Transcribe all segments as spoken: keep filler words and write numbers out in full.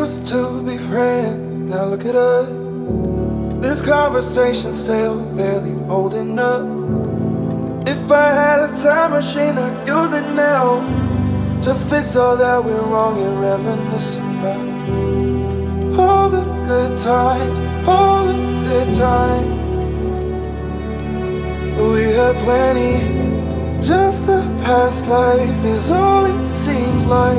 used to be friends, now look at us. This conversation's still barely holding up. If I had a time machine, I'd use it now to fix all that went wrong and reminisce about all the good times, all the good times. We had plenty, just a past life is all it seems like.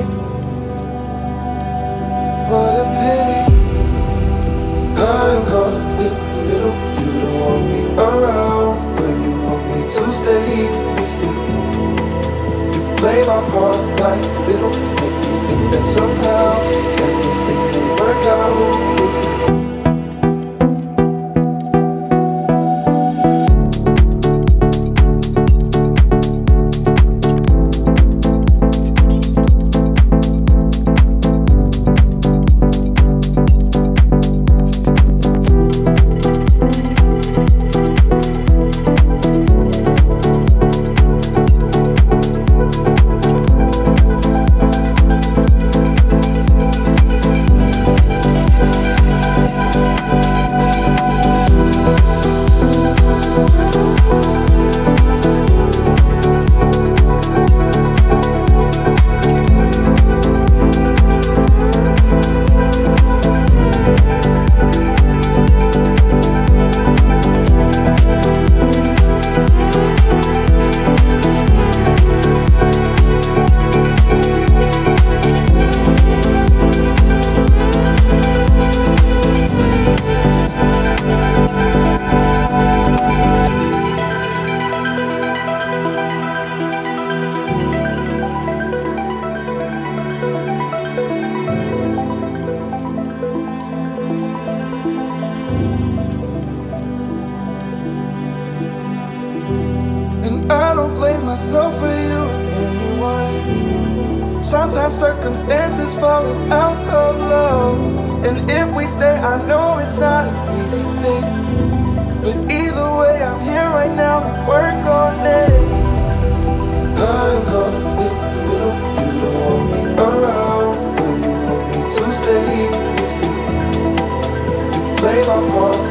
What a pity, I'm caught in the middle. You don't want me around, but you want me to stay with you. You play my part like a fiddle, make me think that somehow everything will work out with you. I don't blame myself for you or anyone. Sometimes circumstances falling out of love, and if we stay, I know it's not an easy thing. But either way, I'm here right now to work on it. I'm caught in the middle. You don't want me around, but you want me to stay with you. You play my part